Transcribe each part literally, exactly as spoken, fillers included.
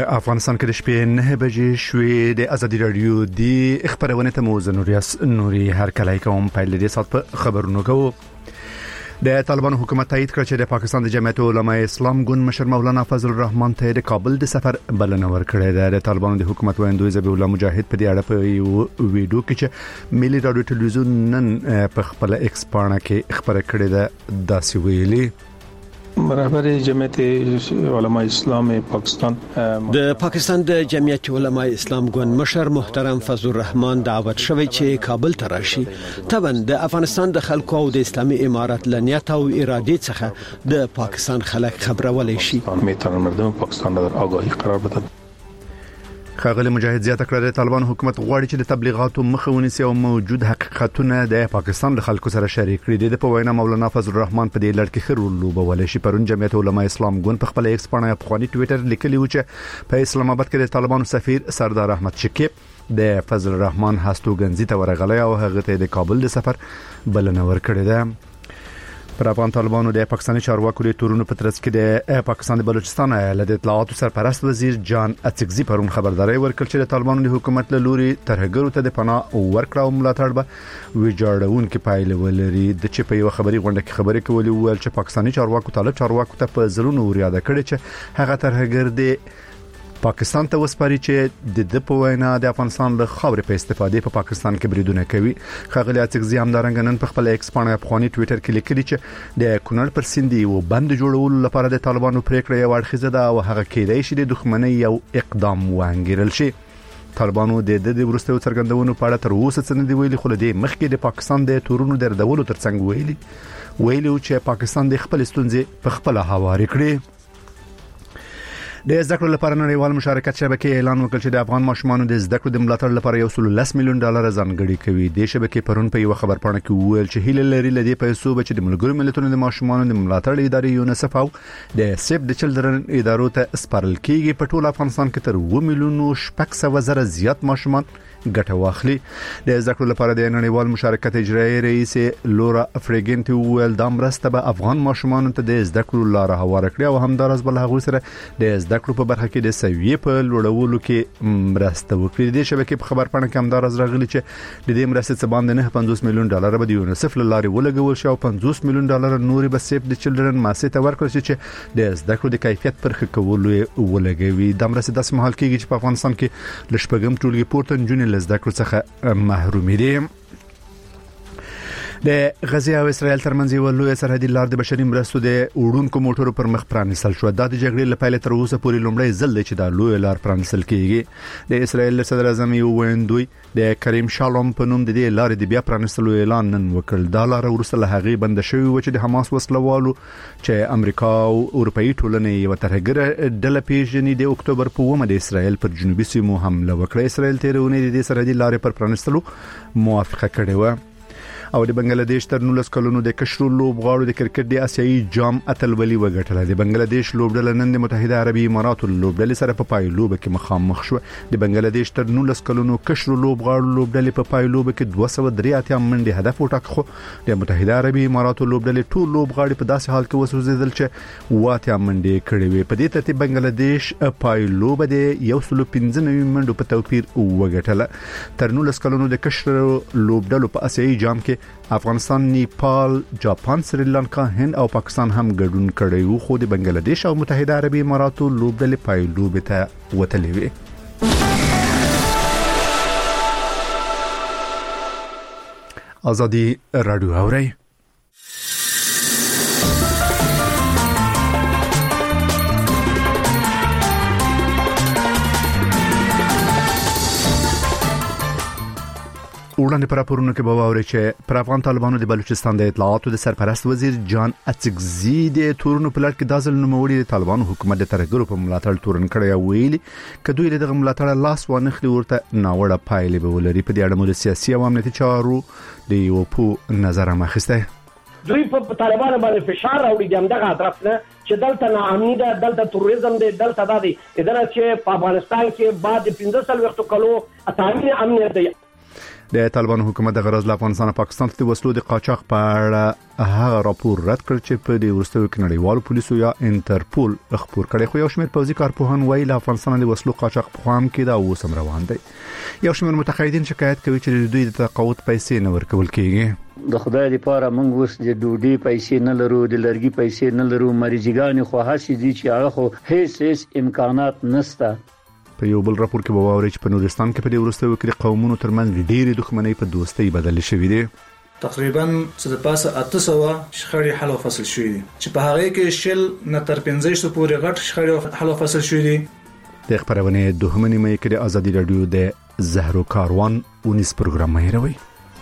افغانستان کې د شپې نه بجې شوې د ازادي رادیو د خبرونه ته موزه نوریاس نوري هر کله کوم په لدې سات په خبرونو کوو. د طالبان حکومت تایید کړ چې د پاکستان د جمعیت علماء اسلام ګوند مشر مولانا فضل الرحمن ته د کابل د سفر بلنه ورکړه ده. د طالبان د حکومت ویندوی ذبیح الله مجاهد په دې اړه په ویډیو کې چې ملي رادیو ټلویزیون نن په خپل ایکس پاڼه کې خبره کړې ده داسې ویلي. رهبر جمعیت علماء اسلام پاکستان د پاکستان د جمعیت علماء اسلام ګوند مشر محترم فضل الرحمن دعوت شوی چې کابل ته راشي. طبعا د افغانستان د خلکو او د اسلامي امارات لنیت او اراده څخه د پاکستان خلک خبرولای شي. میتونه مردم پاکستان در آگاهی قرار بدن. خاغلی مجاهد زیاته کړه د طالبان حکومت غواړي چې د تبلیغاتو مخه ونیسي او موجود حقیقتونه د پاکستان د خلکو سره شریک کړي. د په وینا مولانا فضل الرحمن په دې لړ کې خرول لوبول شي. پرون جمعیت علماء اسلام ګوند په خپل ایکس پاڼه په خواني ټوئیټر لیکلی و چې په اسلام آباد کې د طالبان سفیر سردار احمد شکیب د فضل الرحمن هستوګنځي ته ورغلی او هغه ته د کابل د سفر بلنه ورکړه ده. پر افغان طالبانو د پاکستاني چارواکو د تورونو په ترڅ کې د پاکستان د بلوچستان ایالت د اطلاعاتو سرپرست وزیر جان اڅکزي پرون خبرداري ورکړه چې د طالبانو د حکومت له لوري ترهګرو ته د پناه ورکړه او ملاتړ به ویجاړون کې پایله ولري. د چې په یو خبري غونډه کې خبرې کولې ویل چې پاکستاني چارواکو طالب چارواکو ته په زرونو وریاده کړي چې هغه ترهګر دی پاکستان ته وسپاري چې د د په وینا د افغانستان له خاورې په استفادې په پاکستان کې بریدونه کوي. خاغلی اڅکزي همدارنګ نن په خپل ایکس پاڼه په خواني ټوئیټر کې لیکلي چې د کونړ پر سیند یو بند جوړولو لپاره د طالبانو پریکړه یو اړخیزه ده او هغه کېدای شي د دښمنۍ یو اقدام وانګیرل شي. طالبانو د د ورستیو څرګندونو په اړه تر اوسه څه نه دی ویلي، خو د مخکې د پاکستان د تورونو دردولو ترڅنګ ویلي ویلي چې پاکستان د خپل ستونزې په خپل هواري کړي. د زده کړو لپاره نړیوال مشارکت شبکې اعلان وکړ چې د افغان ماشومانو د زده کړو د ملاتړ لپاره یو سل لس میلیون ډالر ځانګړي کوي. د شبکې پرون په یو خبر پاڼه کې ویل چې هیله لري لدې پیسو به چې د ملګرو ملتونو د ماشومانو د ملاتړ ادارې یونیسف او د سیف د چلډرن ادارو ته سپارل کیږي. په ټول افغانستان کې تر اوه میلیون شپږ سوه زره زیات ماشومان ګټه واخلي. د زده کړو لپاره د نړیوال مشارکت اجرایی رئیس لورا افریګنټ ویل دا مرسته به افغان ماشومانو ته د زده کړو لار هواره کړي او همدارس بل هغه سره د زده کړو په برخه کې د سویې په لوړولو کې مرسته وکړي. د شبکې په خبر پاڼه کې همدارس راغلي چې د دې مرستې څخه باندې نه پنځوس میلیون ډالر به د یونیسف له لارې ولګول شي او پنځوس میلیون ډالر نوري به سیف د چلډرن ماسه ته ورکړل شي چې د زده کړو د کیفیت پر ښه کولو ولګوي. د مرستې د سمحال کېږي چې په افغانستان کې لشپګم ټولګي پورته نجونې لزده کړو څخه محرومي دي. د غزه او اسرائیل ترمنځ یو لوی سرحدي لار د بشري مرستو د وړونکو موټرو پر مخ پرانیستل شو. د جګړې لپاره تر اوسه پورې لومړی ځل دی چې دا لوی لار پرانیستل کیږي. د اسرائیل صدر اعظم یو ویندوی د کریم شالوم په نوم د دې لارې د بیا پرانیستلو اعلان نن وکړ. دا لار ورسره له هغه بند شوی و چې د حماس وسلوالو چې امریکا او اروپאי ټولنې یو ترهګر ډله پیژني د اکتوبر په اوومه د اسرائیل پر جنوبي سیمو حمله وکړه. اسرائیل تیرونه د سرحدي لارې پر پرانیستلو موافقه کړې و. او د بنگلاديش تر نولس کلونو د کشرو لوبغاړو د کرکټ د آسیایي جام اتلولي وګټله. د بنگلاديش لوبډله نن د متحده عربي اماراتو لوبډلې سره په پایلوب کې مخامخ شو. د بنگلاديش تر نولس کلونو کشرو لوبغاړو لوبډلې په پایلوب کې دوه سوه درې اتیا منډې هدف وټاکه، خو د متحده عربي اماراتو لوبډلې ټول لوبغاړي په داسې حال کې وسوځیدل چې واتیا منډې کړې وي. په دې ترتیب بنگلاديش پایلوب د یو سل پنځه نوي منډو په توپیر وګټله. تر نولس کلونو د کشرو لوبډلو په آسیایي جام کې افغانستان، نیپال، جاپان، سریلانکا، هند او پاکستان هم ګډون کړي وو، خو د بنگلاديش او متحده عربي اماراتو لوبډلې پایلوب ته وتلې وي. ازادي رادیو اوري. وړاندې پر راپورونو کې به واوري چې پر افغان طالبانو د بلوچستان د اطلاعاتو د سرپرست وزیر جان اڅکزي د تورونو په لړ کې دازل نوموړي د طالبانو حکومت د ترهګرو په ملاتړ تورن کړی او ویلي کدوې دغه ملاتړ لاس وانخلي ورته ناوړه پایلې به ولري. په دې اړه مو سیاسي او امنیتي چارو د یو په نظر مخسته دوی په طالبانو باندې فشار راوړي د همدغه اطراف نه چې دلته ناامني ده، دلته تروریزم دی، دلته دا دی اداره چې په افغانستان کې بعد پنځه سل وختو کلو اتامي امنیت دی. د طالبانو حکومت د غرض له افغانستان او پاکستان ته وسلو د قاچاق په اړه هغه راپور رد کړ چې په دې ورستیو کې نړیوالو پولیسو یا انټرپول خبر کړي، خو یو شمېر پوځي کارپوهان وایي له افغانستان د وسلو قاچاق په خام کې دا اوس هم روان دی. یو شمېر متقاعدین شکایت کوي چې دوی د تقاعد پیسې نه ورکول کیږي. د خدای لپاره موږ اوس د ډوډۍ پیسې نه لرو، د لرګي پیسې نه لرو، مریضګان خو هڅې دي چې هغه خو هیڅ هیڅ امکانات نشته. په یو بل راپور کې وواوري چې په نورستان کې په دې ورستیو کې قومونو ترمنځ ډېری دښمنۍ په دوستۍ بدل شوې دي. تقریبا څه د پاسه اته سوه شخړې حل او فصل شوې دي چې په هغه کې شل نه تر پنځه سوه پورې غټ شخړې حل او فصل شوې دي. د خبرونه دوهمه نیمه کې د ازادي رادیو د زهرو کاروان ونیس پروګرام مهیروي.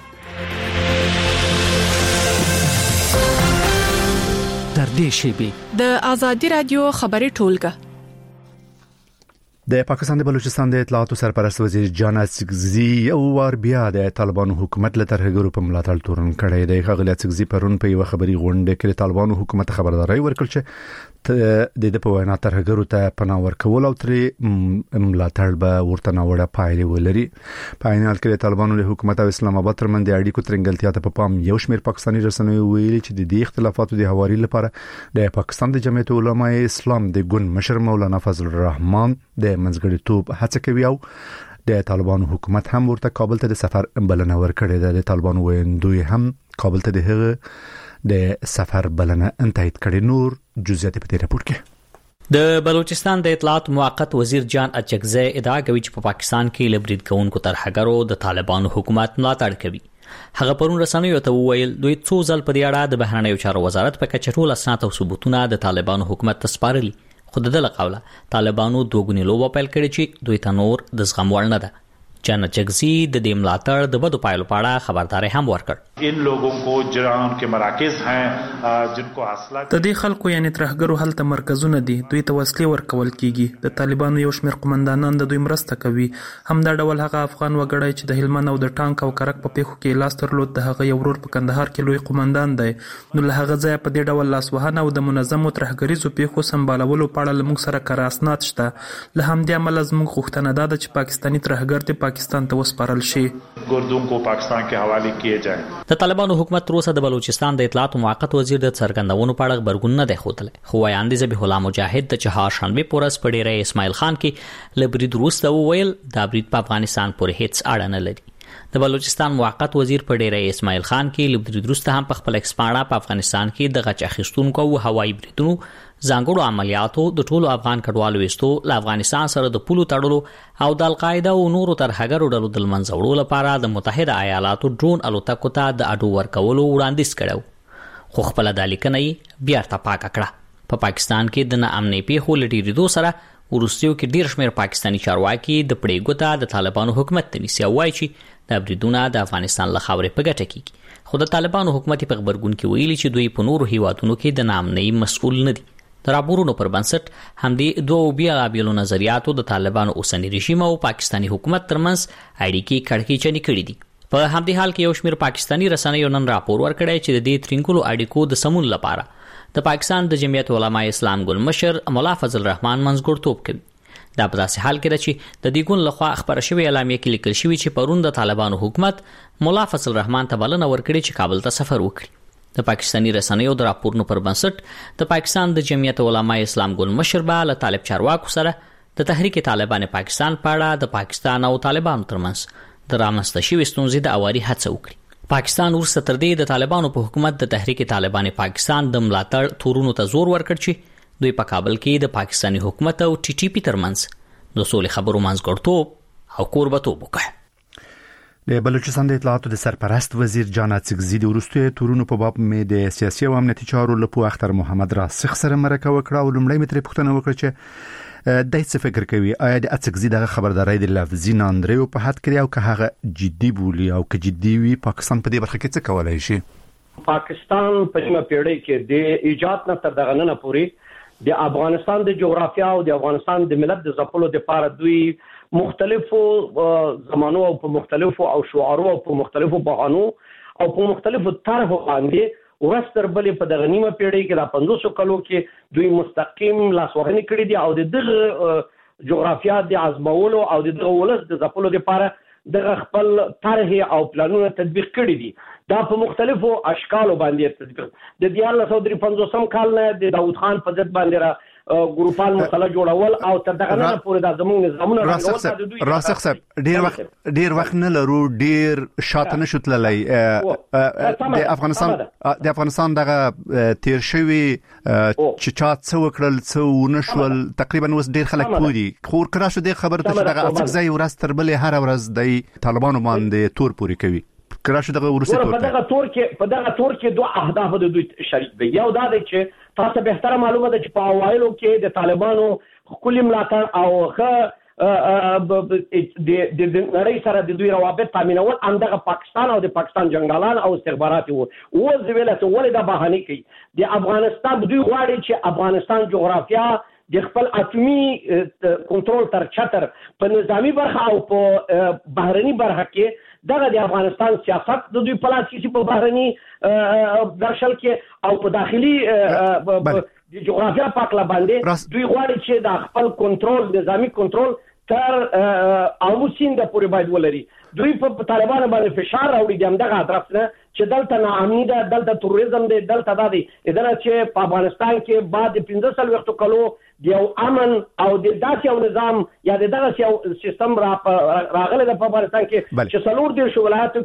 در دې شی د ازادي رادیو خبري ټولګه. د پاکستان د بلوچستان د اطلاعاتو سرپرست وزیر جان اڅکزي یو وار بیا د طالبانو حکومت له ترهګرو په ملاتړ تورن کړی دی. غلي اڅکزي پرون په یو خبري غونډه کې طالبانو حکومت خبرداري ورکړه چې د د په وینا ترهګرو ته پناه ورکول او تر ملاتړ به ورته نوړه پایلې ولري. په عین حال کې طالبانو له حکومت او اسلام آباد ترمنځ د اړیکو ترنګلتیا ته په پام یو شمېر پاکستاني رسنیو ویلي چې د دې اختلافاتو د هواري لپاره د پاکستان د جمعیت علماء اسلام د ګوند مشر مولانا فضل الرحمن د منځګړیتوب هڅه کوي او د طالبانو حکومت هم ورته کابل ته د سفر بلنه ورکړې ده. د طالبانو ویندوی هم کابل ته د هغه د سفر بلنه انتهید کړي. نور جزئیات په دې راپور کې د بلوچستان د اطلاعات موقت وزیر جان اڅکزي ادعا کوي چې په پاکستان کې لبرید کوونکو ترهګرو د طالبانو حکومت ملاتړ کوي. هغه پرون رسنیو ته وویل دوی څو ځل په دې اړه د بهرنیو چارو وزارت په کچه ټول اسناد او ثبوتونه د طالبانو حکومت ته سپارلي، خو د دغه قوله طالبانو دوګونی لوبه پیل کړې چې دوی ته نور د زغم وړ نه ده. جان اڅکزي د دې ملاتړ د بدو پایلو په اړه خبرداري هم ورکړ. ان لوگوں کو جرائم کے مراکز ہیں جن کو حاصله د دې خلکو یعنی ترهګرو هلته مرکزونه دي، دوی ته وسلې ورکول کیږي. د طالبانو یو شمېر قومندانان د دوی مرسته کوي. هم دا ډول هغه افغان وګړی چې د هلمند او د ټانک او کرک په پیښو کې لاس درلود د هغه یو ورور په کندهار کې لوی قومندان دی. نو له هغه ځای په دې ډول لاسوهنه او د منظمو ترهګریزو پیښو سمبالولو په اړه لمږ سره کار اسناد شته. له همدې امله زموږ غوښتنه ده چې پاکستاني ترهګر ته پاکستان ته وسپارل شي، ګردون کو پاکستان کې حواله کیے جائیں. د طالبانو حکومت تر اوسه د بلوچستان د اطلاعات موقت وزیر د څرګندونو په اړه خبرګون نه دی ښودلی، خو وایاندې ذبیح الله مجاهد د چهارشنبه په ورځ په ډیری اسماعیل خان کې له برید وروسته وویل دا برید په افغانستان پورې هیڅ اړه نه لري. د بلوچستان موقت وزیر په ډیری اسماعیل خان کې له برید وروسته هم په خپل ایکسپاڼه په افغانستان کې د غچ اخیستونکو او هوایي بریدونو ځانګړو عملیاتو د ټولو افغان کډوالو وستو له افغانستان سره د پولو تړلو او د القاعده او نورو ترهګرو ډلو د منځوړو لپاره د متحده ایالاتو ډرون الوتکو ته د اډو ورکولو وړاندیز کړو، خو خپل د لیکنې بیا ارته پاک کړه. په پاکستان کې د ناامنۍ پیښو لټیریدو سره ورستیو کې ډیر شمېر پاکستاني چارواکي د پړې ګوته د طالبانو حکومت ته نیسي او وایي چې د بریدونه د افغانستان له خاورې په ګټه کیږي. خو د طالبانو حکومت په خبرګون کې ویلي چې دوی په نورو هیوادونو کې د ناامنۍ مسؤل نه دي. د راپورونو پر بنسټ همدې دوه بیلابیلو نظریاتو د طالبانو اوسنی رژیم او پاکستاني حکومت ترمنځ اړیکې کړکېچنې کړې دي. په همدې حال کې یو شمېر پاکستاني رسنیو نن راپور ورکړی چې د دې ترینګلو اړیکو د سمون لپاره د پاکستان د جمعیت علماء اسلام ګوند مشر مولا فضل الرحمن منځګړیتوب کوي. دا په داسې حال کې ده چې د دې ګوند لخوا خبره شوې اعلامیه کې لیکل شوی چې پرون د طالبانو حکومت مولا فضل الرحمن ته بلنه ورکړي چې کابل ته سفر وکړي. د پاکستاني رسنیو د راپورونو پر بنسټ د پاکستان د جمعیت علماء اسلام ګوند مشر به له طالب چارواکو سره د تحریک طالبان پاکستان په اړه د پاکستان او طالبانو ترمنځ د رامنځته شوې ستونزې د اواري هڅه وکړي. پاکستان ورسته تر دې د طالبانو په حکومت د تحریک طالبان پاکستان د ملاتړ تورونو ته زور ورکړ چې دوی په کابل کې د پاکستاني حکومت او ټي ټي پی ترمنځ د سولې خبرو منځګړیتوب او کوربتوب وکړي. د بلوچستان د اطلاعاتو د سرپرست وزیر جان اڅکزي د ورستیو تورونو په باب مې د سیاسي او امنیتي چارو لپاره اختر محمد راسخ سره مرکه وکړه او لومړی متر پوښتنه وکړه چې دای څه فکر کوي آیا د اڅکزي دغه خبرداري د لفظي ناندریو په حد کې او که هغه جدي بولی او که جدي وي پاکستان په دې برخه کې څه کولای شي. پاکستان په نیمه پیړۍ کې د ایجاد نه تر دغه نه پورې د افغانستان د جغرافیا او د افغانستان د ملت د ځپلو لپاره دوی مختلفو زمانو او په مختلفو او شعارو او په مختلفو بهانو او په مختلفو طرحو باندې ورستر بلې په دغه نیمه پیړۍ کې د پنځوسو کلو کې دوی مستقیم لاسوهنې کړې دي او د دغه جغرافیا د ازمولو او د دغه ولس د ځپلو لپاره د خپل طرح او پلانونه تطبیق کړي دي. دا په مختلفو اشکالو باندې تطبیق د دیار له سعودي پنځوسم کال نه د داوود خان په ضد باندې را ګروپان مسله جوړول او تر دغه نه پورې د زموږ نظامونه راغول. راسخ صاحب ډیر وخت ډیر وخت نه لرو ډیر شاته نشو تللی د افغانستان د افغانستان دغه تیر شوی چې چا څو کړل څو نشول تقریبا اوس ډیر خلک پوری خور کرا شو د خبره ته دغه افغانستان ورځ تر بلې هر ورځ د طالبانو باندې تور پوری کوي کراشه دغه ورسته تور په دغه تور کې په دغه تور کې دوه اهداف د دوی شریک دي. یو دا دی چې تاسو به تر معلومه ده چې په اوایلو کې د طالبانو خپل ملاتړ او خ د د نړۍ سره د دوی روابط تامینول همدغه پاکستان او د پاکستان جنگالان او استخبارات وو او زویلته ولې د بهانه کوي د افغانستان دوی غواړي چې افغانستان جغرافیا د خپل اټومي کنټرول تر چتر په نظامی برخه او په بهرني برخه کې دغه د افغانستان سیاست د دوی په لاس کې په بهرني درشل کې او په داخلي د جغرافیا پاکله باندې دوی غواړي چې د خپل کنټرول نظامی کنټرول تر اوموسین د پورې باید ولري. دوی په طالبانو باندې فشار راوړي د همدغه اطراف نه چې دلته ناامني ده دلته تروریزم دی دلته دا دی ادنه چې په افغانستان کې بعد پنځه سال وخت کلو د یو امن او د داسې یو نظام یا د دغه یو سیستم را راغله د افغانستان کې چې څلور د ولایتو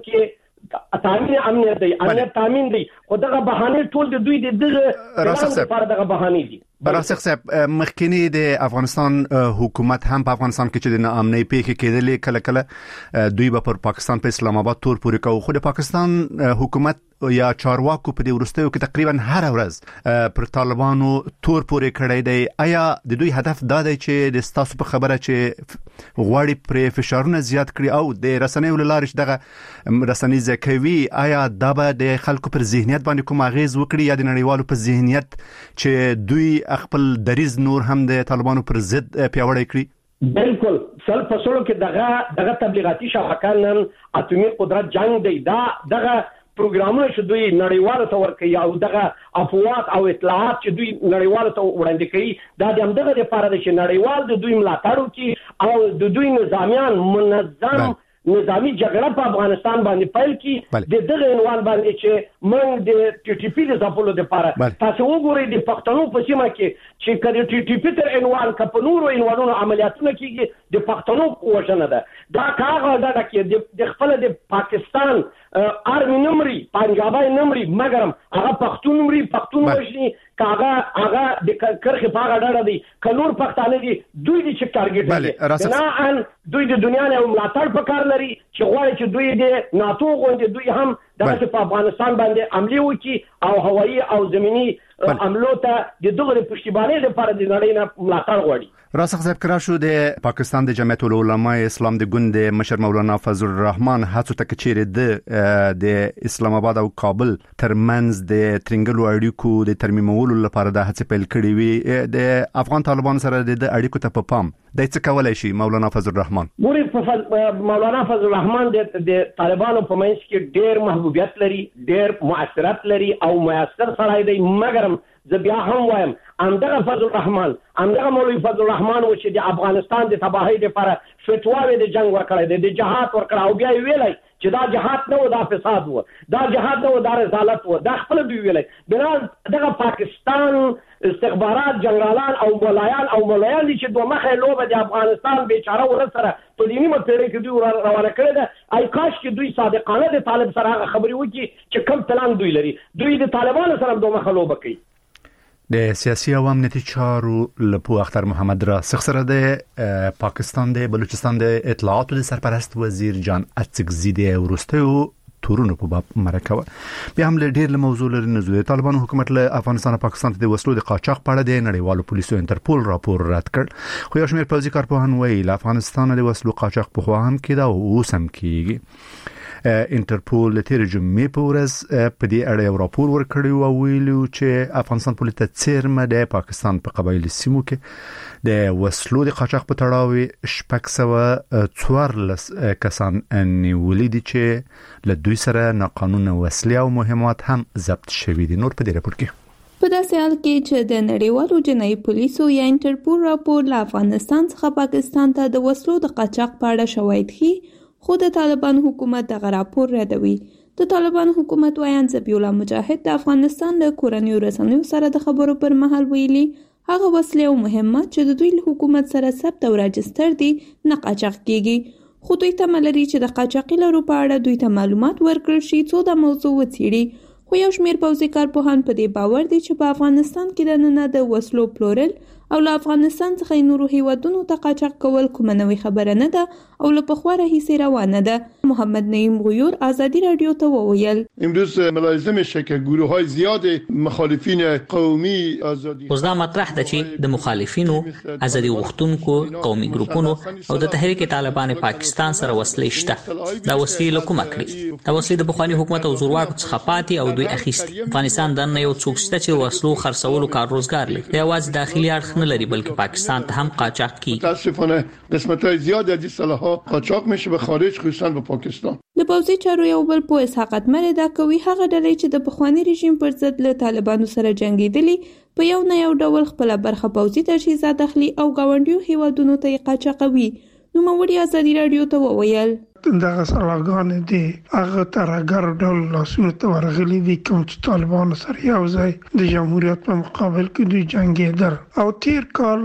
کې تامین امنیت دی امنیت تامین دی خو دغه بهانه ټول د دوی د دغه لپاره دغه بهانه دي. براسخ صاحب مخکینی د افغانستان حکومت هم په افغانستان کې چې د ناامنۍ پیښې کېدلې کله کله دوی به پر پاکستان په اسلام آباد تور پورې کوي خو د پاکستان حکومت یا چارواکو په دې ورستیو کې تقریبا هر ورځ پر طالبانو تور پورې کړی دی. آیا د دوی هدف دا دی چې د تاسو په خبره چې غواړي پر فشارونه زیات کړي او د رسنیو لارې دغه رسنۍ زکوي آیا دا به د خلکو پر ذهنیت باندې کوم اغیز وکړي یا د نړیوالو په ذهنیت چې دوی خپل دریز نور هم د طالبانو پر ضد پیاوړی کړي؟ بالکل سل فصلو کې دغه دغه تبلیغاتي شبکې نن اتمی قدرت جنگ دی دا دغه پروګرامونه چې دوی نړیوالو ته ورکوي او دغه افواج او اطلاعات چې دوی نړیوالو ته وړاندې کوي دا د همدغه لپاره چې نړیوال د دوی ملاتړ وکړي او د دوی نظامیان منظم نظامی جګړه په افغانستان باندې پیل کی د دغه عنوان باندې چې موږ د ټي ټي پی د ځپلو لپاره تاسو وګورئ د پښتنو په سیمه کې چې کله ټي ټي پی تر عنوان کپ نورو عنوانونو عملیاتونه کیږي د پښتنو وژنه ده دا کاغه دا کې د خپل د پاکستان ارمي نمرې پنجابي نمرې مګرم هغه پښتون نمرې پښتون وژني کاغه هغه د کرخه په هغه ډړه دي کلور پښتانه دي دوی د چې ټارګټ دي نه ان دوی د دنیا نه ملاتړ پکار لري چې غواړي چې دوی د ناتو غونډې دوی هم د افغانستان باندې عملی وکړي او هوایي او زمینی عملو ته د دغه پښتیبانې لپاره د نړۍ نه ملاتړ غواړي. راسخ صاحب کرا شو د پاکستان د جمعیت العلماء اسلام د ګوند مشر مولانا فضل الرحمن هڅو ته چیرې د اسلام آباد او کابل ترمنځ د ترنګلو اړیکو د ترمیمولو لپاره د هڅې پیل کړې وي د افغان طالبان سره د اړیکو ته په پام د څه کولای شي مولانا فضل الرحمن؟ ګوري مولانا فضل الرحمن د طالبانو په منځ کې ډېر محبوبیت لري ډېر مؤثرات لري او موثر سړی دی مګر زه بیا هم وایم همدغه فضل الرحمن همدغه مولوي فضل الرحمن و چې د افغانستان د تباهۍ لپاره فتواوې د جنگ ورکړی دی د جهاد ورکړی او بیا یې ویلی چې دا جهاد نه و دا فساد و دا جهاد نه و دا رسالت و دا خپل دوی ویلی بنا دغه پاکستان استخبارات جنرالان او مولایان او مولایان دي چې دوه مخه لوبه د افغانستان بیچاره ور سره په دې نیمه پیړۍ کې دوی روانه کړې ده ای کاش کې دوی صادقانه د طالب سره هغه خبرې وکړي چې کوم پلان دوی لري دوی د طالبانو سره دوه مخه لوبه کوي. د سیاسي او امنیتي چارو لپو اختر محمد راسخ سره د پاکستان د بلوچستان د اطلاعاتو د سرپرست وزیر جان اڅکزي د ورستیو تورونو په باب مرکه بیا هم ډیر له موضوع لري نزول طالبان حکومت له افغانستان او پاکستان ته د وسلو د قاچاق په اړه د نړیوالو پولیسو انټرپول راپور رد کړ خو یو شمېر پوځي کارپوهان وایي له افغانستان د وسلو قاچاق په خوا هم کېده او اوس هم کېږي. انټرپول تیر جمعې په ورځ په دې اړه یو راپور ورکړی او ویلو چې افغانستان پولیس ته څیرمه د پاکستان په قبایلي سیمو کې د وسلو د قاچاق په تړاو شپږ سوه څوارلس کسان نیولي دي چې له دوی سره ناقانونه وسلې او مهمات هم ضبط شوي دي. نور په دې راپور کې په داسې حال کې چې د نړیوالو جنایي پولیسو یا انټرپول راپور له افغانستان څخه پاکستان ته د وسلو د قاچاق په اړه شواهد ښيي خو د طالبان حکومت دغه راپور ردوي. د طالبان حکومت وایان ذبیح الله مجاهد د افغانستان له کورنیو رسنیو سره د خبرو پر مهال ویلي هغه وسلې او مهمات چې د دوی له حکومت سره ثبت او راجستر دي نه قاچاق کیږي. خو دوی تمه لري چې د قاچاقي لارو په اړه دوی ته معلومات ورکړل شي څو د موضوع وڅېړي. خو یو شمېر پوځي کارپوهان په دې باور دي چې په افغانستان کې دننه د وسلو پلورل او له افغانستان څخه نورو هیوادونو ته قاچاق کول کومه نوې خبره نه ده او له پخوا راهیسې روانه ده. محمد نعیم غیور آزادی رادیو ته وویل امروز ملاحظه میشه که گروه‌های زیاد مخالفین قومی آزادی اوس دا مطرح ده چې د مخالفینو ازادي غوښتونکو قومي ګروپونو او د تحریک طالبان پاکستان سره وسلې شته. دا وسلې له کومه کړي؟ دا وسلې د بخوانی حکومت او زورواکو څخه پاتې او دوی اخیستي. افغانستان د نه یو څوک شته چې وسلو خرڅولو کار روزګار لري. دا یوازې داخلي اړخ نه لري بلکې پاکستان ته هم قاچاق کیږي. متاسفانه قسمت‌های زیادی از این سلاح‌ها قاچاق میشه به خارج خصوصا به پاکستان. د پوځي چارو یو بل په اسحاقت مر دا کوي هغه ډلې چې د بخوانی رژیم پر ضد له طالبانو سره جنگیدلي په یو نه یو ډول خپل برخه پوځي تجهیزات داخلي او گاونډیو هیوادونو ته قاچاقوي. نو موري آزادی رادیو ته وویل دغه سلاګان دي هغه ترګر ډول لاسونه ته ورغلي دي کوم چې طالبان سره یو ځای د جمهوریت په مقابل کې دوی جنگیدل او تیر کال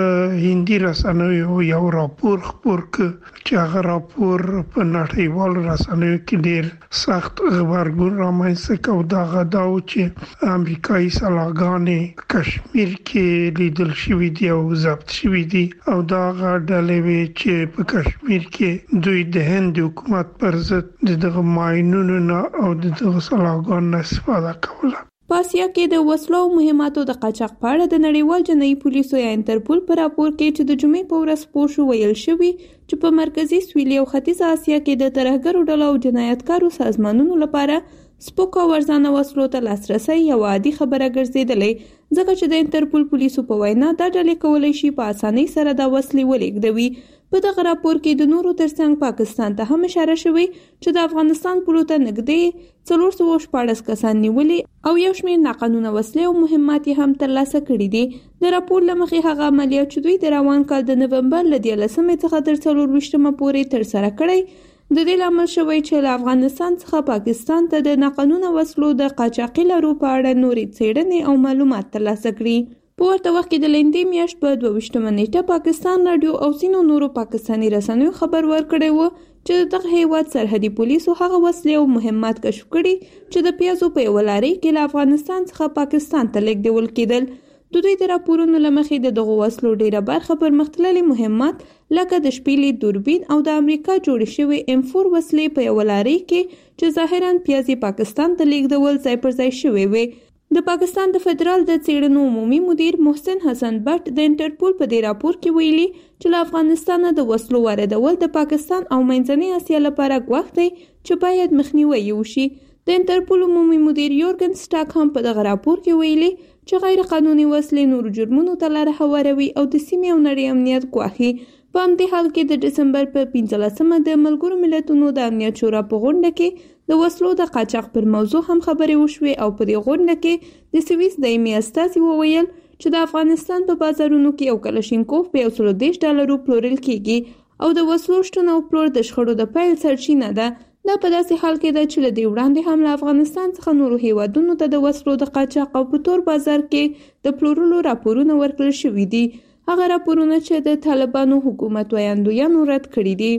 هندي رسنیو یو راپور خپور ک چې هغه راپور په نړیوال رسنیو کې ډیر سخت خبرګون رامنځته کوي. دغه دا و چې امریکایي سلاګان کشمیر کې لیدل شوې دي او ضبط شوې دي او دغه ډلې چې په کشمیر کې دوی د د حکومت پر ضد دغه ماینونو نه او دغه سلاګان نه استفاده کوله. په اسیا کې د وسلو او مهماتو د قاچاق په اړه د نړیوال جنایي پولیسو یا انټرپول په راپور کې چې د جمعې په ورځ خپور شو ویل شوی چې په مرکزي سویلي او ختیځ اسیا کې د ترهګرو ډلو او جنایتکارو سازمانونو لپاره سپوک او ورځانه وسلو ته لاسرسي یو عادي خبره ګرځېدلې ځکه چې د انټرپول پولیسو په وینا دا ډلې کولی شي په اسانۍ سره دا وسلې ولېږدوي. په دغه راپور کې د نورو ترڅنګ پاکستان ته هم اشاره شوې چې د افغانستان پولو ته نږدې څلور سوه شپاړس کسان نیولې او یو شمېر ناقانونه وسلې او مهمات هم ترلاسه کړي دي. د راپور له مخې هغه عملیات چې دوی د روان کال د نومبر له دیارلسمې څخه تر څلورویشتمه پورې ترسره کړی د دې لامل شوی چې له افغانستان څخه پاکستان ته د ناقانونه وسلو د قاچاقي لارو په اړه نورې څېړنې او معلومات ترلاسه کړي. په ورته وخت کې د لندې میاشت په دوه ویشتمه نیټه پاکستان رادیو او ځینو نورو پاکستاني رسنیو خبر ورکړی و چې دغه هیواد سرحدي پولیسو هغه وسلې او مهمات کشف کړي چې د پیازو په یوه لارۍ کې له افغانستان څخه پاکستان ته لیږدول کېدل. د دوی د راپورونو له مخې د دغو وسلو ډیره برخه پرمختللي مهمات لکه د شپېلې دوربین او د امریکا جوړې شوې ام فور وسلې په یوه لارۍ کې چې ظاهراً پیازي پاکستان ته لیږدول ځای پر ځای شوې وې. د پاکستان د فدرال د څېړنو عمومي مدیر محسن حسن بټ د انټرپول په دې راپور کې ویلي چې له افغانستان د وسلو واردول د پاکستان او منځنۍ اسیا لپاره ګواښ دی چې باید مخنیوی وشي. د انټرپول عمومي مدیر یورګن سټاک هم په دغه راپور کې ویلي چې غیر قانوني وسلې نورو جرمونو ته لاره هواروي او د سیمې او نړۍ امنیت ګواښي. په همدې حال کې د ډسمبر په پنځلسمه د ملګرو ملتونو د امنیت شورا په غونډه کې د وسلو د قاچاق پر موضوع هم خبرې وشوې او په دې غونډه کې د سویس دایمي استازي وویل چې د افغانستان په بازارونو کې یو کلشینکوف په یو سل دېرش ډالرو پلورل کیږي او د وسلو شتون او پلور د شخړو د پیل سرچینه ده. دا په داسې حال کې ده چې له دې وړاندې هم له افغانستان څخه نورو هیوادونو ته د وسلو د قاچاق او په تور بازار کې د پلورلو راپورونه ورکړل شوي دي. هغه راپورونه چې د طالبانو حکومت ویاندویانو رد کړي دي.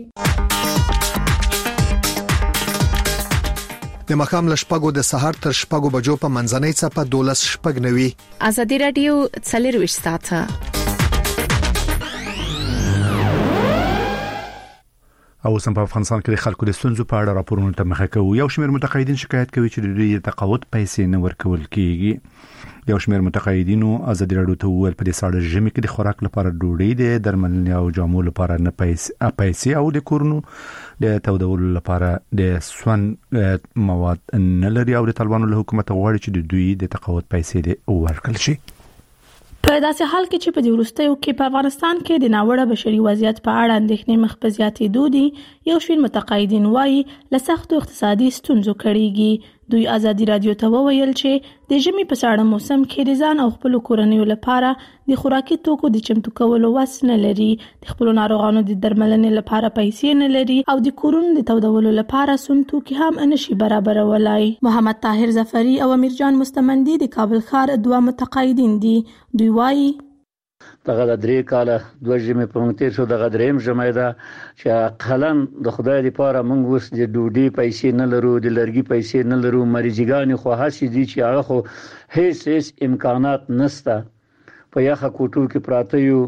د مخام لشپګو د سحر تر شپګو بجو په منځنۍ څپه دولس شپګ نوي. آزادی رادیو څلرويشت ساعته او سم په افغانستان کې د خلکو د ستونزو په اړه راپورونه ته مخه کوي. یو شمېر متقاعدین شکایت کوي چې د دوی تقاعد پیسې نه ورکول کیږي. یو شمېر متقاعدینو آزادي رادیو ته وویل په دې ساړه ژمي کې د خوراک لپاره ډوډۍ د درملنې او جامو لپاره نه پیسې پیسې او د کورونو د تودولو لپاره د سون مواد نه لري او د طالبانو له حکومت غواړي چې د دوی د تقاعد پیسې د ورکړل شي. په داسې حال کې چې په دې وروستیو کې په افغانستان کې د ناوړه بشري وضعیت په اړه اندېښنې مخ په زیاتېدو دي، یو شمېر متقاعدین وایي له سختو اقتصادي ستونزو کړېږي. دوی ازادي رادیو ته وویل چې د ژمي په ساړه موسم کې د ځان او خپل کورنیو لپاره د خوراکي توکو د چمتو کولو وس نه لري، د خپل ناروغانو د درملنې لپاره پیسې نه لري او د کورونو د تودولو لپاره سون توکي هم نشي برابرولای. محمد طاهر ظفری او امیرجان مستمندي د کابل ښار دوه متقاعدین دي. دوی وایي دغه د درې کاله دوه ژمې په موږ تیر شو، دغه درېیم ژمې ده چې قلن د خدای لپاره موږ اوس د ډوډۍ پیسې نه لرو، د لرګي پیسې نه لرو، مریضګان خو هسې دي چې هغه خو هیڅ هیڅ امکانات نشته، په یخه کوټو کې پراته یو،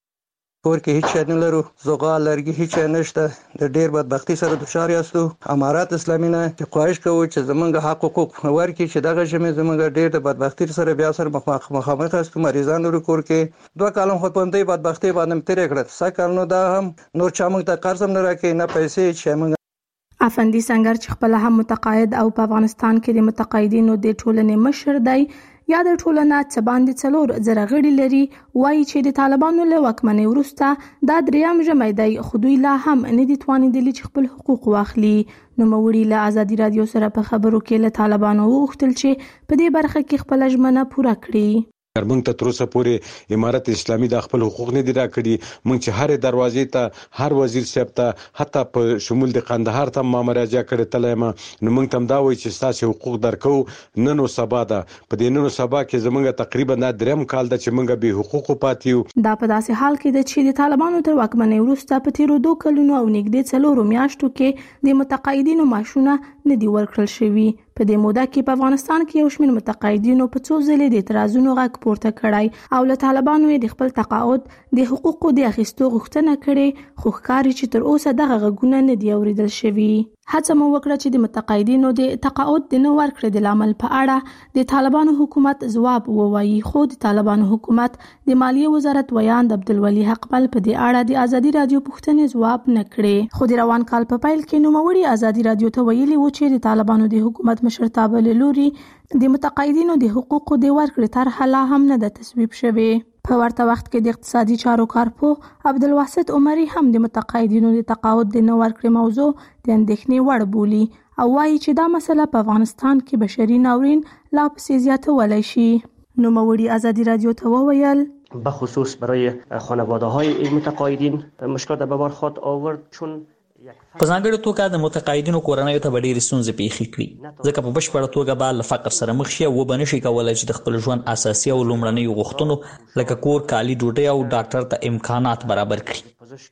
کور کې هیڅ شی نه لرو، زغال لرګي هیڅ شی نشته، د ډېر بدبختی سره دچار یاستو. امارات اسلامي نه چې خواهش کوو چې زمونږ حق حقوق ورکړي، چې دغه ژمې زمونږ ډېر د بدبختی سره بیا سره مخامخ یاستو، مریضان لرو کور کې. دوه کالم خو په همدې بدبختی باندې تېرې کړل، سږ کال نو دا هم نور چا موږ ته قرض هم نه راکوي نه پیسې چې موږ. افندي سنگر چې خپل هم متقاعد او په افغانستان کې د متقاعدینو د ټولنې مشر دی، یا د ټولنه څه باندې څلور زره غړي لري، وایي چې د طالبانو له واکمنۍ وروسته دا دریم ژمی دی، خو دوی لا هم نه دي توانېدلي چې خپل حقوق واخلي. نوموړي له ازادي رادیو سره په خبرو کې له طالبانو وغوښتل چې په دې برخه کې خپل ژمنه پوره کړي. موږ ته تر اوسه پورې امارت اسلامي د خپل حقوق نه دي راکړي. موږ چې هر دروازې ته هر وزیر صاحب ته حتی په شمول د قندهار ته ما مراجعه کړې تلم، نو موږ تم دا وایي چې تاسو حقوق درکو نن او سبا ده. په دې نن او سبا کې زمونږ تقریبا نه دریم کال ده چې موږ به حقوق پاتې یو. دا په داسې حال کې ده چې د طالبانو تر واکمنۍ وروسته په تیرو دوه کلونو او نږدې څلورو میاشتو کې د متقاعدینو معاشونه نه دي ورکړل شوي. په دې موده کې په افغانستان کې یو شمېر متقاعدینو په څو ځلې د اعتراضونو غږ پورته کړی او له طالبانو یې د خپل تقاعد د حقوقو د اخیستو غوښتنه کړې، خو ښکاري چې تر اوسه دغه غږونه نه دي اورېدل شوي. هڅه مو وکړه چې د متقاعدینو د تقاعد د نه ورکړې د لامل په اړه د طالبانو حکومت ځواب ووایي، خو د طالبانو حکومت د مالیې وزارت ویاند عبدالولي حقمل په دې اړه د ازادي رادیو پوښتنې ځواب نه کړې. خو د روان کال په پیل کې نوموړي ازادي رادیو ته ویلي و چې د طالبانو د حکومت مشرتابه له لوري د متقاعدینو د حقوقو د ورکړې طرحه لا هم نه ده تصویب شوې. په ورته وخت کې د اقتصادي چارو کارپوه عبدالواسط عمري هم د متقاعدینو د تقاعد د نه ورکړې موضوع د اندېښنې وړ بولي او وایي چې دا مسله په افغانستان کې بشري ناورین لا پسې زیاتولی شي. نوموړي ازادي رادیو ته وویل بخصوص برای خانواده های این متقاعدین مشکلات به بار خود آورد، چون په ځانګړې توګه د متقاعدینو کورنیو ته به ډېرې ستونزې پیښې کړي، ځکه په بشپړه توګه به له فقر سره مخ شي او وبه نشي کولی چې د خپل ژوند اساسي او لومړنیو غوښتنو لکه کور، کالي، ډوډۍ او ډاکټر ته امکانات برابر کړي.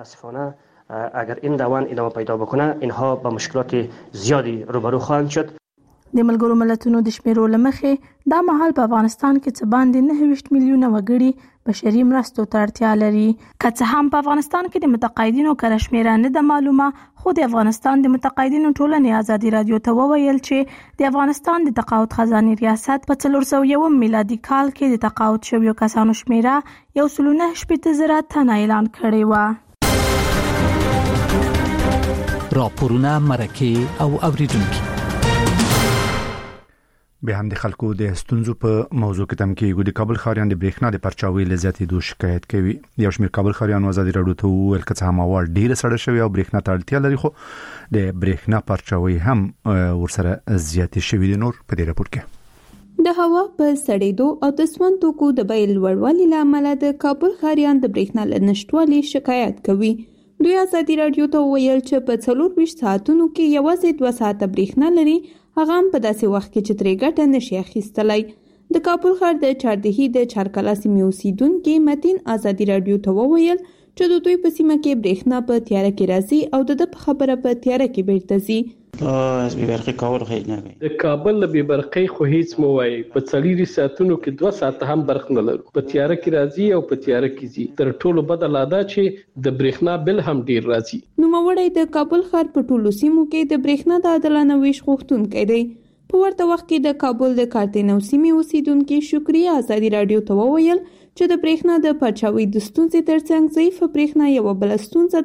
متاسفانه اگر این روند ادامه پیدا بکنه اینها با مشکلات زیادی روبرو خواهند شد. د ملګرو ملتونو د شمیرو له مخې دا مهال په افغانستان کې څه باندې نهه ویشت میلیونه وګړي بشري مرستو ته اړتیا لري. که څه هم په افغانستان کې د متقاعدینو کره شمیره نه ده معلومه، خو د افغانستان د متقاعدینو ټولنې ازادي رادیو ته وویل چې د افغانستان د تقاعد خزانې ریاست په څلور سوه یوم میلادي کال کې د تقاعد شویو کسانو شمیره یو سل او نهه شپېته زره تنه اعلان کړې وه. راپورونه، مرکې او اوریدونکي به هم د خلکو د ستونزو په موضوع کې تم کې د کابل ښاریان د برېښنا د پرچاوي لزیاتې دوه شکایت کوي. یو شمېر کابل ښاریان ازادي رادیو ته وویل چې هم هوا ډیره سړه شوی او برېښنا ته اړتیا لري، خو د برېښنا پرچاوي هم ورسره زیاتې شوی دي. نور په دې راپور کې د هوا په سړېدو او د سون توکو د بیل لوړوالي له امله د کابل ښاریان د برېښنا له نشټوالي شکایت کوي. دوی ازادي رادیو ته ویل چې په څلور ویشت ساعتونو کې یوازې دوه ساعته برېښنا لري، هغه هم په داسې وخت کې چې ترې ګټه نشي اخیستلی. د کابل ښار د چاردهي د چارکلا سیمې اوسیدونکي متین ازادي رادیو ته وویل چې د دوی په سیمه کې برېښنا په تیاره کې راځي او د ده په خبره په تیاره کې بیرته ځي. از بیبرقی کابل خیلی نگوی د کابل له بیبرقی خو هیڅ مو وایي، په څلوري ساعتونو کې دوه ساعته هم برق نه لرو، په تیاره کې راځي او په تیاره کې ځي. تر ټولو بده لا دا چې د برېښنا بل هم ډیر راځي. نوموړی د کابل ښار په ټولو سیمو کې د برېښنا د عادلانه ویش غوښتونکی دی. په ورته وخت کې د کابل د کارتینو سیمې اوسیدونکي شکریه ازادي رادیو ته وویل چې د برېښنا د پرچاوي د ستونزې ترڅنګ ضعیفه برېښنا یوه بله ستونزه ده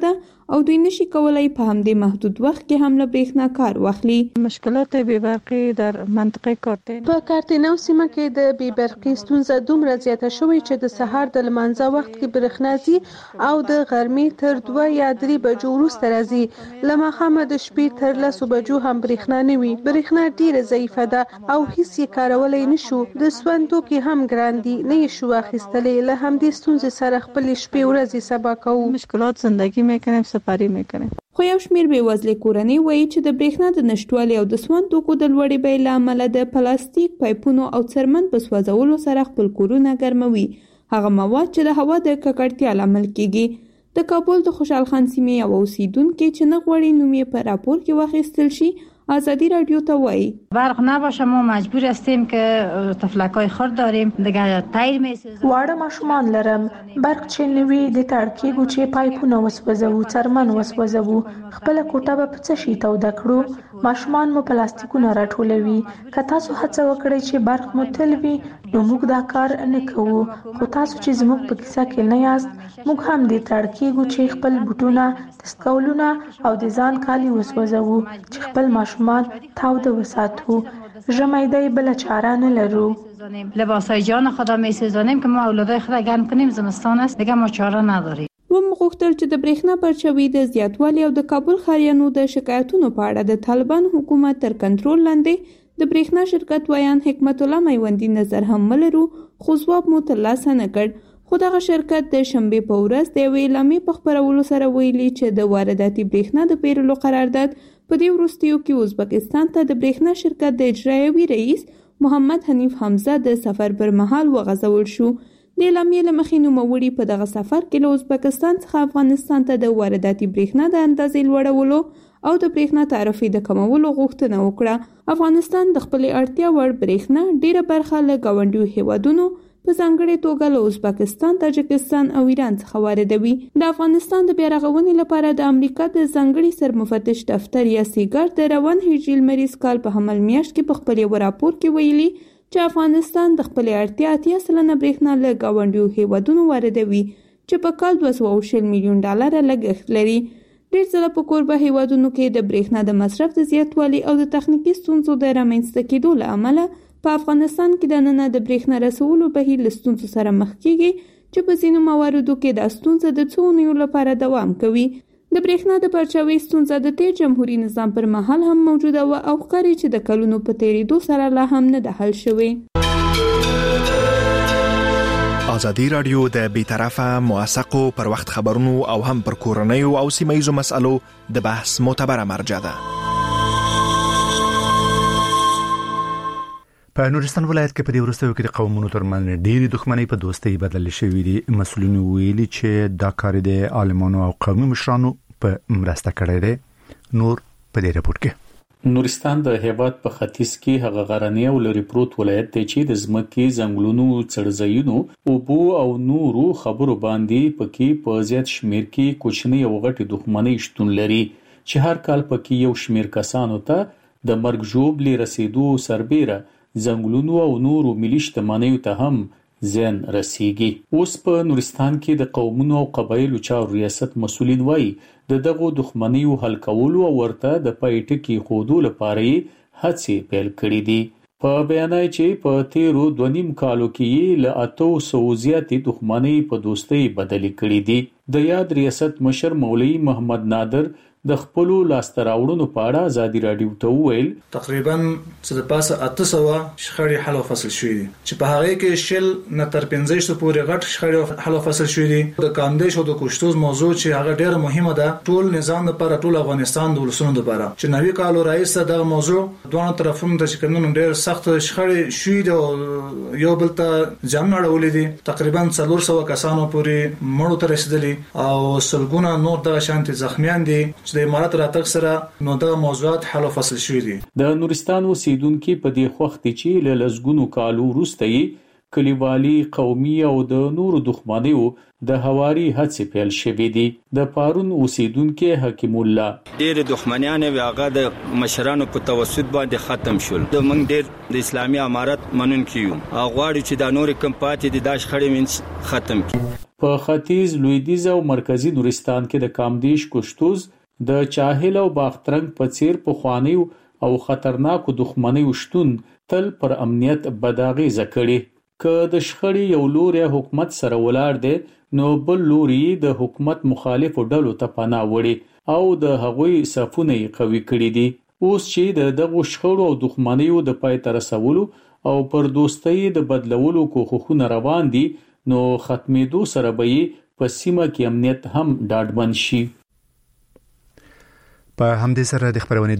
او دوی نشي کولای په همدې محدود وخت کې هم له برېښنا کار واخلي. مشکلات بې برقی در منطقه کارتن په کارتنو سیمه کې د بې برقی ستونزه دومره زیاته شوې چې د سهار د لمانځه وخت کې برېښنا ځي او د غرمې تر دوه یا درې بجو وروسته راځي. له ماښامه د شپې تر لسو بجو هم برېښنا نه وي. برېښنا ډیره ضعیفه ده او هیڅ یې کارولی نشو. د سون توکي هم ګران دي، نه یې شو اخیستلی. له همدې ستونزې سره خپلې شپې ورځې سبا کوو. مشکلات زندگی میکنیم، سپری میکنیم. خو یو شمیر بېوزلې کورنۍ وایي چې د برېښنا د نشټوالي او د سون توکو د لوړې بیې له امله د پلاستیک پایپونو او څرمن په سوځولو سره خپل کورونه ګرموي، هغه مواد چې د هوا د ککړتیا لامل کیږي. د کابل د خوشحال خان سیمې یو اوسیدونکي چې نه غواړي نوم یې په راپور کې واخیستل شي آزادی رادیو ته وایي برق نباشه ما مجبور هستیم که تفلکای خرد داریم دیگه تایر میسازیم. واړه ماشومان لرم، برق چې نوي د تړکیږو چې پایپونه وسوځو، څرمن وسوځو، خپل کوټه به په څه شي توده کړو. ماشومان مو پلاستیکونه راټولوي. که تاسو هڅه وکړئ چې برق مو تل وي نو موږ دا کار نه کوو. خو تاسو چې زموږ په کیسه کې نه یاست، موږ هم د تړکیږو چې خپل بوټونه، دستکولونه او د ځان کالي وسوځو چې خپل ماشومان تاوده وساتو. ژمی دی بله چاره نه لرو. لباسای جان خدا میسوزانیم که ما اولادای خدا گرم کنیم، زمستان است دیگه ما چاره نداریم. و مغوښتل چې د برېښنا پرچوي د زیاتوالي او د کابل ښاریانو د شکایتونو په اړه د طالبان حکومت تر کنټرول لاندې د برېښنا شرکت ویان حکمت الله میوندي نظر هم ولرو، خو ځواب مو ترلاسه نه کړ. خو دغه شرکت د شنبې په ورځ د یوې اعلامیې په خپرولو سره ویلي چې د وارداتي برېښنا د پیرلو قرارداد په دې وروستیو کې ازبکستان ته د برېښنا شرکت د اجرایوي رئیس محمد حنیف حمزه د سفر پر مهال وغځول شو. د اعلامیې له مخې نوموړي په دغه سفر کې له ازبکستان څخه افغانستان ته د وارداتي برېښنا د اندازې لوړولو او د برېښنا تعرفې د کمولو غوښتنه وکړه. افغانستان د خپلې اړتیا وړ برېښنا ډیره برخه له ګاونډیو هیوادونو په ځانګړې توګه له ازبکستان، تاجکستان او ایران څخه واردوي. د افغانستان د بیا رغونې لپاره د امریکا د ځانګړي سرمفتش دفتر یا سیګار د روان هجري لمریز کال په حمل میاشت کې په خپل یو راپور کې ویلي چې افغانستان د خپلې اړتیا اتیا سلنه برېښنا له ګاونډیو هیوادونو واردوي چې په کال دوه سوه او شل میلیون ډالره لګښت لري. ډېر ځله په کوربه هیوادونو کې د برېښنا د مصرف د زیاتوالي او د تخنیکي ستونزو د رامنځته کېدو له امله په افغانستان کې د ننه د برېښنا رسولو بهیر له ستونزو سره مخ کیږي چې په ځینو مواردو کې دا ستونزه د څو اونیو لپاره دوام کوي. د برېښنا د پرچاوي ستونزه د تیر جمهوریت نظام پر مهال هم موجوده وه او ښکاري چې د کلونو په تېرېدو سره لا هم نه ده حل شوې. ازادي رادیو د بیطرفه موثقو پر وخت خبرونو او هم پر کورنیو او سیمه‌ییزو مسالو د بحث معتبره مرجع ده. په نورستان ولایت کې په دې وروستیو کې د قومونو ترمنځ ډېری دښمنۍ په دوستۍ بدلې شوې دي. مسؤلین ویلي چې دا کار د عالمانو او قومي مشرانو په مرسته کړی دی. نور په دې راپور کې نورستان د هیواد په ختیځ کې هغه غرنی او لري پروت ولایت دی چې د ځمکې، ځنګلونو، څړځایونو، اوبو او نورو خبرو باندې پکې په زیات شمیر کې کوچنۍ او غټې دښمنۍ شتون لري چې هر کال پکې یو شمیر کسانو ته د مرګ ژوبلې رسیدو سربېره ځنګلونو او نورو ملي شتمنیو ته هم زیان رسیږي. اوس په نورستان کې د قومونو او قبایلو چارو ریاست مسؤلین وایي د دغو دښمنیو حل کولو او ورته د پای ټکی خودو لپاره هڅې پیل کړې دي. په بیان چې په تیرو دوه نیم کالو کې له اتو سوو زیاتې دښمنۍ په دوستۍ بدلې کړې دي. د یاد ریاست مشر مولوي محمد نادر د خپل لاسته راوړنو په اړه ازادي رادیو ته وویل تقریبا څه د پاسه اته سوه شخړې حل او فصل شوې دي چې په هغه کې شل نه تر پنځه سوه پورې غټ شخړې حل او فصل شوې دي. د کاندیش او د کوشتوز موضوع چې هغه ډیره مهمه ده ټول نظام لپاره، ټول افغانستان د ولسونو لپاره چې نوي کالو رئیس د موضوع دوه طرفونو ته چې کوم ډیر سخت شخړې شوې دي او یو بل ته ځان اړولې دي. تقریبا څلور سوه کسانو پورې مړو ته رسیدلي او سلګونه نور د شانتي زخمیان دي. د امارات راتګ سره نو د موضوعات حل او فصل شوې دي. د نورستان اوسیدونکو په دې وخت چې له لزګونو کالو وروسته کلیوالي، قومي او د نورو دښمنیو د هواري هڅې پیل شوې دي. د پارون اوسیدونکو حکیم الله ډېر دښمنیان واغه د مشرانو په توسط باندې ختم شول. د موږ ډېر د اسلامي امارت منونکو یو غواړو چې د نور کم پاتې د داش خړې منځ ختم کړي. په ختیځ لویدیځ او مرکزی نورستان کې د کامدیش کوشتوز د چاهل او باخترنګ په څیر په خوانی او خطرناکو دښمنۍ شتون تل پر امنیت بداغیزه کړي. که د شخړې یو لوري حکومت سره ولاړ دی نو بل لوري د حکومت مخالفو ډلو ته پناه وړي او د هغوی صفونه قوي کړي دي. اوس چې د دغه شخړو او دښمنیو د پای ته رسولو او پر دوستۍ د بدلولو کوښښونه روان دي نو ختمېدو سره به په سیمه کې امنیت هم ډاډمن شي. په همدې سره د خبرونې